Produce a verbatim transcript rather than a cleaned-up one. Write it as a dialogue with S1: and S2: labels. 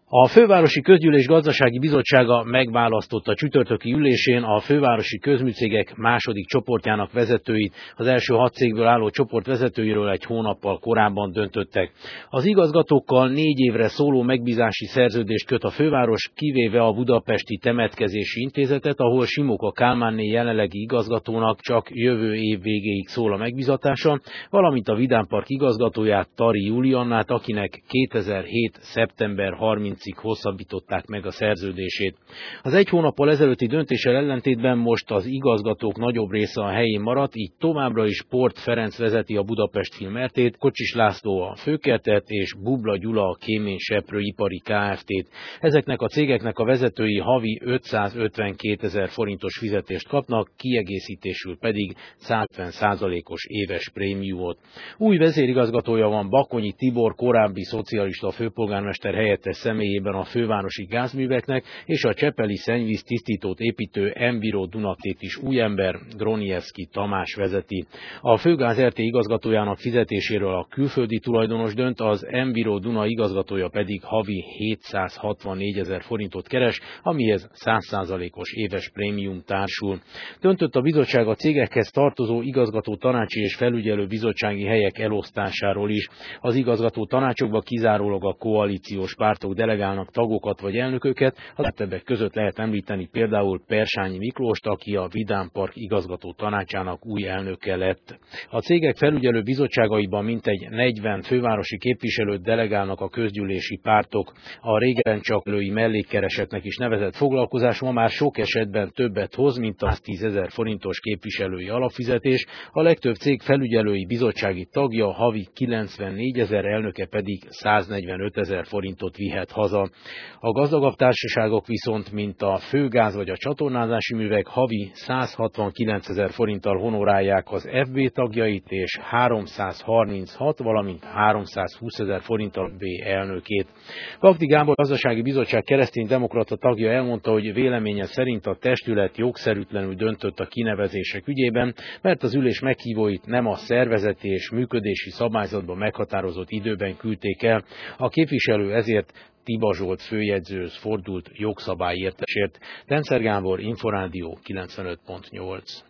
S1: A Fővárosi Közgyűlés Gazdasági Bizottsága megválasztotta csütörtöki ülésén a fővárosi közműcégek második csoportjának vezetőit, az első hat cégből álló csoport vezetőiről egy hónappal korábban döntöttek. Az igazgatókkal négy évre szóló megbízási szerződést köt a főváros, kivéve a Budapesti Temetkezési Intézetet, ahol Simóka Kálmánné jelenlegi igazgatónak csak jövő év végéig szól a megbízatása, valamint a Vidám Park igazgatóját, Tari Juliannát, akinek kétezer-hét szeptember harmincadikáig hosszabbították meg a szerződését. Az egy hónappal ezelőtti döntéssel ellentétben most az igazgatók nagyobb része a helyén maradt, így továbbra is Port Ferenc vezeti a Budapest Filmrtét, Kocsis László a Főkertet és Bubla Gyula a Kémény Seprő Ipari Kft-t. Ezeknek a cégeknek a vezetői havi ötszázötvenkétezer forintos fizetést kapnak, kiegészítésül pedig százötven százalékos éves prémiumot. Új vezérigazgatója van Bakonyi Tibor, korábbi szocialista főpolgármester helyettes személyében a fővárosi gázműveknek, és a csepeli szennyvíz tisztítót építő Enviro Dunatét is új ember, Groniewski Tamás vezeti. A Főgáz er té igazgatójának fizetéséről a külföldi tulajdonos dönt, az Enviro Duna igazgatója pedig havi hétszázhatvannégyezer forintot keres, amihez száz százalékos éves prémium társul. Döntött a bizottság a cégekhez tartozó igazgató tanácsi és felügyelő bizottsági helyek elosztásáról is. Az igazgató tanácsokba kizárólag a koalíciós pártok delegálnak tagokat vagy elnököket, a többek között lehet említeni például Persányi Miklóst, aki a Vidám Park igazgató tanácsának új elnöke lett. A cégek felügyelő bizottságaiban mintegy negyven fővárosi képviselőt delegálnak a közgyűlési pártok. A régen csak lői mellékkeresetnek is nevezett foglalkozás ma már sok esetben többet hoz, mint a száztízezer forintos képviselői alapfizetés, a legtöbb cég felügyelői bizottsági tagja havi kilencvennégyezer, elnöke pedig száznegyvenötezer forintot vihet haza. A gazdagabb társaságok viszont, mint a Főgáz vagy a csatornázási művek, havi százhatvankilencezer forinttal honorálják az ef bé tagjait és háromszázharminchat, valamint háromszázhúszezer forinttal B elnökét. Vagdi Gábor, gazdasági bizottság kereszténydemokrata tagja elmondta, hogy véleménye szerint a testület jogszerűtlenül döntött a kinevezések ügyében, mert az ülés meghívóit nem a szervezeti és működési szabályzatban meghatározott időben küldték el. A képviselő ezért Tiba Zsolt főjegyzőhöz fordult jogszabályértesért. Dencer Gábor, Inforádió kilencvenöt pont nyolc.